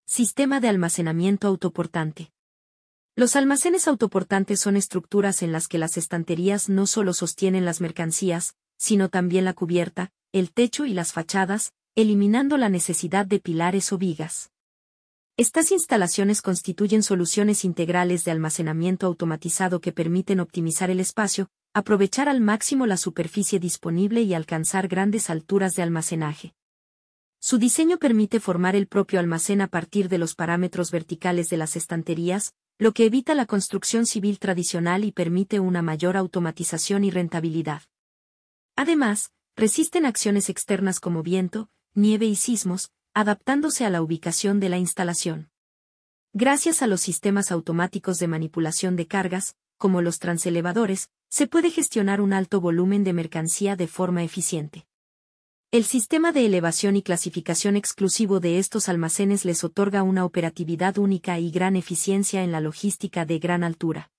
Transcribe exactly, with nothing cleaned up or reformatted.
Sistema de almacenamiento autoportante. Los almacenes autoportantes son estructuras en las que las estanterías no solo sostienen las mercancías, sino también la cubierta, el techo y las fachadas, eliminando la necesidad de pilares o vigas. Estas instalaciones constituyen soluciones integrales de almacenamiento automatizado que permiten optimizar el espacio, aprovechar al máximo la superficie disponible y alcanzar grandes alturas de almacenaje. Su diseño permite formar el propio almacén a partir de los parámetros verticales de las estanterías, lo que evita la construcción civil tradicional y permite una mayor automatización y rentabilidad. Además, resisten acciones externas como viento, nieve y sismos, adaptándose a la ubicación de la instalación. Gracias a los sistemas automáticos de manipulación de cargas, como los transelevadores, se puede gestionar un alto volumen de mercancía de forma eficiente. El sistema de elevación y clasificación exclusivo de estos almacenes les otorga una operatividad única y gran eficiencia en la logística de gran altura.